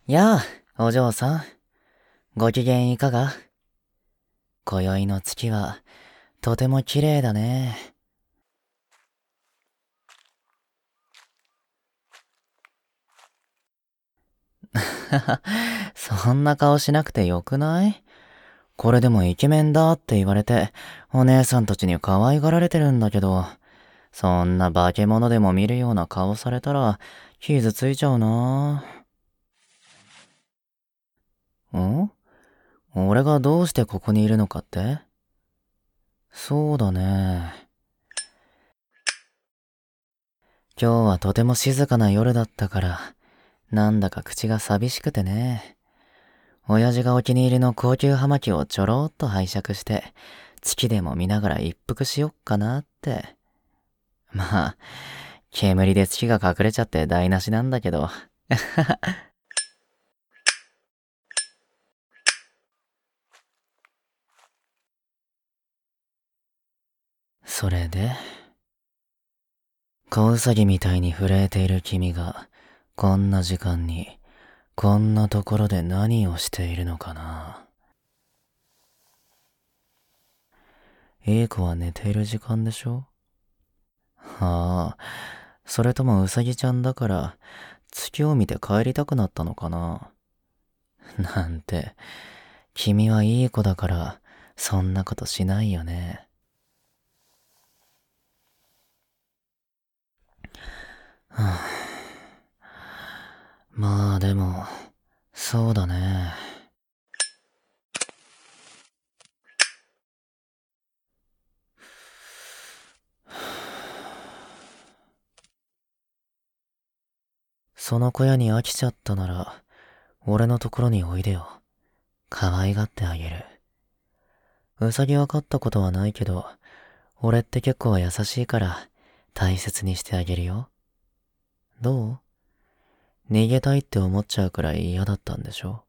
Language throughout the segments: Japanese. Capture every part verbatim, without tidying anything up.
やあ、お嬢さん。ご機嫌いかが？今宵の月は、とても綺麗だね。はは、そんな顔しなくてよくない？これでもイケメンだって言われて、お姉さんたちに可愛がられてるんだけど、そんな化け物でも見るような顔されたら、傷ついちゃうな。ん？俺がどうしてここにいるのかって？そうだね。今日はとても静かな夜だったから、なんだか口が寂しくてね。親父がお気に入りの高級葉巻をちょろっと拝借して、月でも見ながら一服しよっかなって。まあ、煙で月が隠れちゃって台無しなんだけど。それで、小ウサギみたいに震えている君が、こんな時間に、こんなところで何をしているのかな。いい子は寝ている時間でしょ？はあ、それともウサギちゃんだから、月を見て帰りたくなったのかな。なんて、君はいい子だから、そんなことしないよね。はあ、まあでも、そうだね。その小屋に飽きちゃったなら、俺のところにおいでよ。可愛がってあげる。ウサギは飼ったことはないけど、俺って結構優しいから、大切にしてあげるよ。どう？逃げたいって思っちゃうくらい嫌だったんでしょ？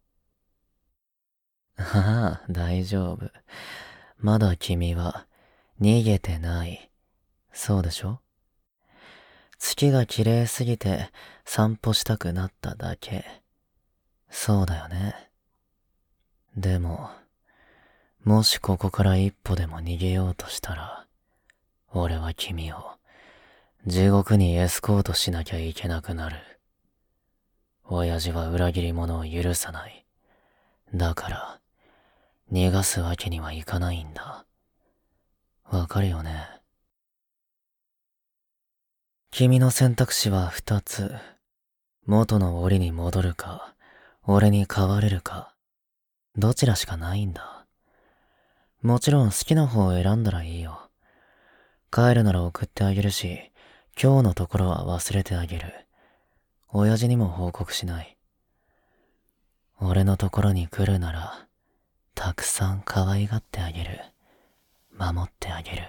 ああ、大丈夫。まだ君は、逃げてない。そうでしょ？月が綺麗すぎて、散歩したくなっただけ。そうだよね。でも、もしここから一歩でも逃げようとしたら、俺は君を、地獄にエスコートしなきゃいけなくなる。親父は裏切り者を許さない。だから、逃がすわけにはいかないんだ。わかるよね。君の選択肢は二つ。元の檻に戻るか、俺に変われるか。どちらしかないんだ。もちろん好きな方を選んだらいいよ。帰るなら送ってあげるし、今日のところは忘れてあげる。親父にも報告しない。俺のところに来るなら、たくさん可愛がってあげる。守ってあげる。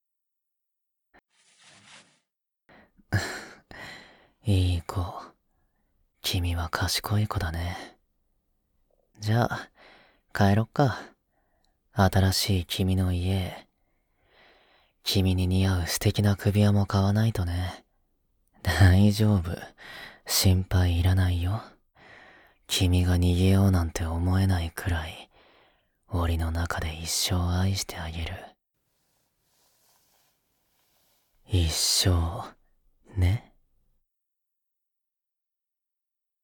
いい子。君は賢い子だね。じゃあ、帰ろっか。新しい君の家へ。君に似合う素敵な首輪も買わないとね。大丈夫。心配いらないよ。君が逃げようなんて思えないくらい、檻の中で一生愛してあげる。一生、ね。